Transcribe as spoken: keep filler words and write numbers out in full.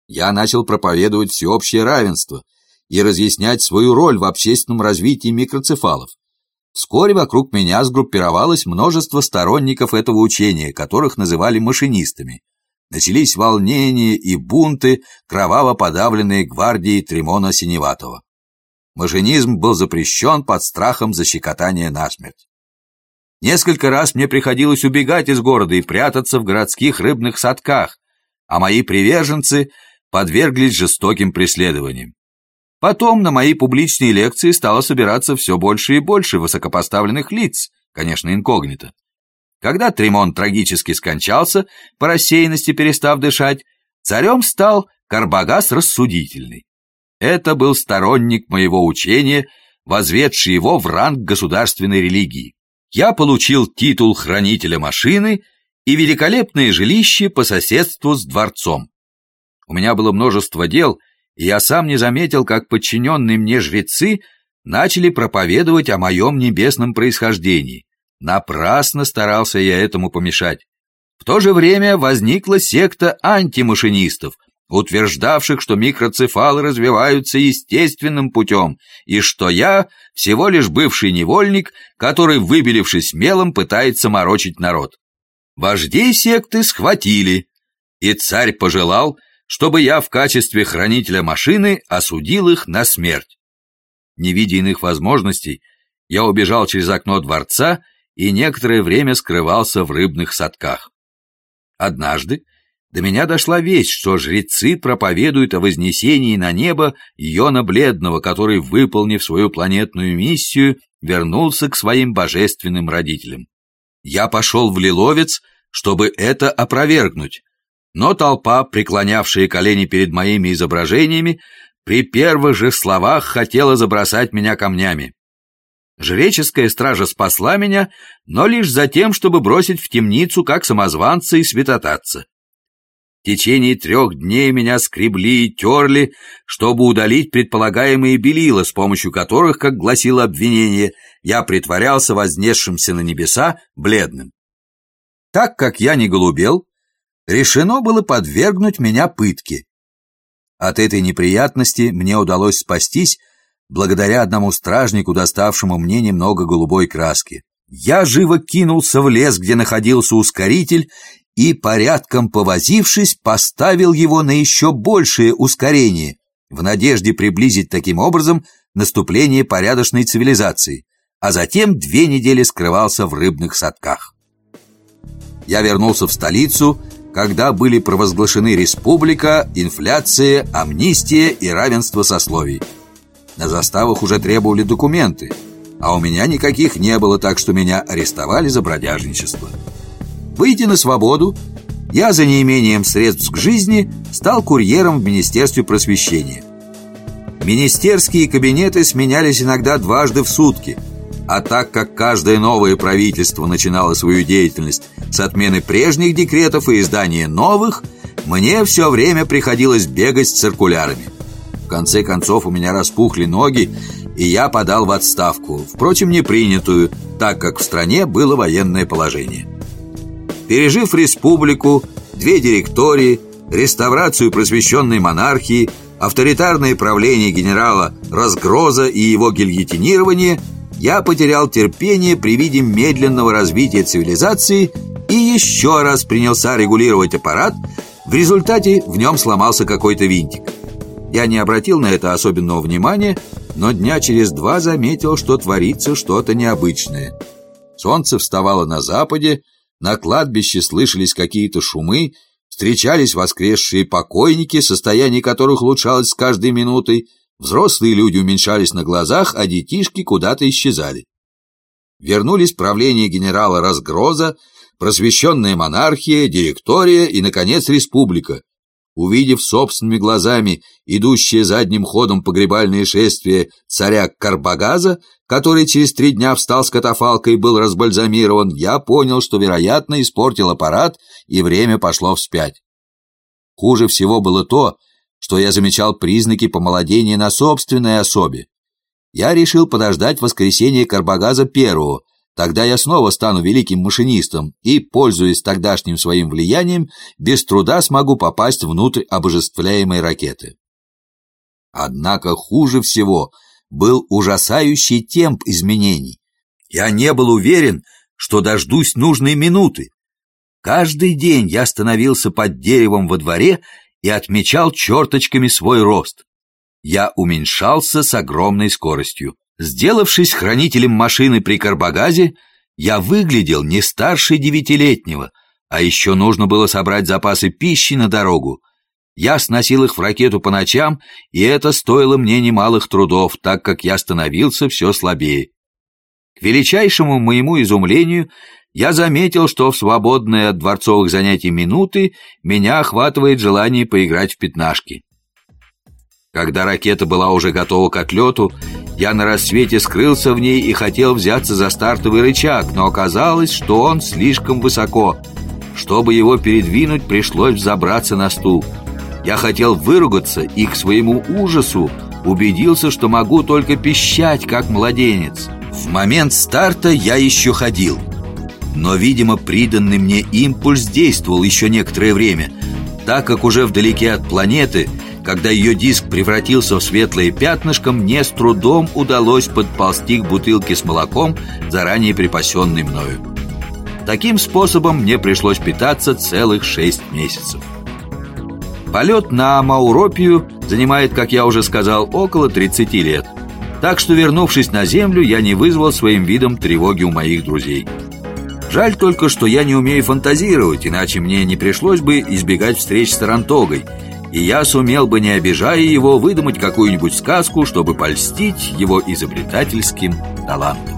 Я начал проповедовать всеобщее равенство и разъяснять свою роль в общественном развитии микроцефалов. Вскоре вокруг меня сгруппировалось множество сторонников этого учения, которых называли машинистами. Начались волнения и бунты, кроваво подавленные гвардией Тримона Синеватого. Машинизм был запрещен под страхом защекотания насмерть. Несколько раз мне приходилось убегать из города и прятаться в городских рыбных садках, а мои приверженцы подверглись жестоким преследованиям. Потом на мои публичные лекции стало собираться все больше и больше высокопоставленных лиц, конечно, инкогнито. Когда Тримон трагически скончался, по рассеянности перестав дышать, царем стал Карбагас Рассудительный. Это был сторонник моего учения, возведший его в ранг государственной религии. Я получил титул хранителя машины и великолепное жилище по соседству с дворцом. У меня было множество дел, и я сам не заметил, как подчиненные мне жрецы начали проповедовать о моем небесном происхождении. Напрасно старался я этому помешать. В то же время возникла секта антимашинистов, утверждавших, что микроцефалы развиваются естественным путем, и что я всего лишь бывший невольник, который, выбелившись мелом, пытается морочить народ. Вождей секты схватили, и царь пожелал, чтобы я в качестве хранителя машины осудил их на смерть. Не видя иных возможностей, я убежал через окно дворца и некоторое время скрывался в рыбных садках. Однажды до меня дошла весть, что жрецы проповедуют о вознесении на небо Иона Бледного, который, выполнив свою планетную миссию, вернулся к своим божественным родителям. Я пошел в Лиловец, чтобы это опровергнуть, но толпа, преклонявшая колени перед моими изображениями, при первых же словах хотела забросать меня камнями. Жреческая стража спасла меня, но лишь за тем, чтобы бросить в темницу как самозванца и святотатца. В течение трех дней меня скребли и терли, чтобы удалить предполагаемые белила, с помощью которых, как гласило обвинение, я притворялся вознесшимся на небеса бледным. Так как я не голубел, решено было подвергнуть меня пытке. От этой неприятности мне удалось спастись благодаря одному стражнику, доставшему мне немного голубой краски. Я живо кинулся в лес, где находился ускоритель, и, порядком повозившись, поставил его на еще большее ускорение, в надежде приблизить таким образом наступление порядочной цивилизации, а затем две недели скрывался в рыбных садках. Я вернулся в столицу, когда были провозглашены республика, инфляция, амнистия и равенство сословий. На заставах уже требовали документы, а у меня никаких не было, так что меня арестовали за бродяжничество. Выйдя на свободу, я за неимением средств к жизни стал курьером в Министерстве просвещения. Министерские кабинеты сменялись иногда дважды в сутки, а так как каждое новое правительство начинало свою деятельность с отмены прежних декретов и издания новых, мне все время приходилось бегать с циркулярами. В конце концов у меня распухли ноги, и я подал в отставку, впрочем, не принятую, так как в стране было военное положение. Пережив республику, две директории, реставрацию просвещенной монархии, авторитарное правление генерала Разгроза и его гильотинирование, я потерял терпение при виде медленного развития цивилизации и еще раз принялся регулировать аппарат. В результате в нем сломался какой-то винтик. Я не обратил на это особенного внимания, но дня через два заметил, что творится что-то необычное. Солнце вставало на западе, на кладбище слышались какие-то шумы, встречались воскресшие покойники, состояние которых улучшалось с каждой минутой, взрослые люди уменьшались на глазах, а детишки куда-то исчезали. Вернулись правление генерала Разгроза, просвещенная монархия, директория и, наконец, республика. Увидев собственными глазами идущее задним ходом погребальное шествие царя Карбагаза, который через три дня встал с катафалка и был разбальзамирован, я понял, что, вероятно, испортил аппарат, и время пошло вспять. Хуже всего было то, что я замечал признаки помолодения на собственной особе. Я решил подождать воскресения Карбагаза первого, Тогда я снова стану великим машинистом и, пользуясь тогдашним своим влиянием, без труда смогу попасть внутрь обожествляемой ракеты. Однако хуже всего был ужасающий темп изменений. Я не был уверен, что дождусь нужной минуты. Каждый день я становился под деревом во дворе и отмечал черточками свой рост. Я уменьшался с огромной скоростью. Сделавшись хранителем машины при Карбогазе, я выглядел не старше девятилетнего, а еще нужно было собрать запасы пищи на дорогу. Я сносил их в ракету по ночам, и это стоило мне немалых трудов, так как я становился все слабее. К величайшему моему изумлению, я заметил, что в свободные от дворцовых занятий минуты меня охватывает желание поиграть в пятнашки. Когда ракета была уже готова к отлету, я на рассвете скрылся в ней и хотел взяться за стартовый рычаг, но оказалось, что он слишком высоко. Чтобы его передвинуть, пришлось взобраться на стул. Я хотел выругаться и, к своему ужасу, убедился, что могу только пищать, как младенец. В момент старта я еще ходил, но, видимо, приданный мне импульс действовал еще некоторое время, так как уже вдалеке от планеты, когда ее диск превратился в светлое пятнышко, мне с трудом удалось подползти к бутылке с молоком, заранее припасенной мною. Таким способом мне пришлось питаться целых шесть месяцев. Полет на Мауропию занимает, как я уже сказал, около тридцати лет. Так что, вернувшись на Землю, я не вызвал своим видом тревоги у моих друзей. Жаль только, что я не умею фантазировать, иначе мне не пришлось бы избегать встреч с Тарантогой, и я сумел бы, не обижая его, выдумать какую-нибудь сказку, чтобы польстить его изобретательским талантом.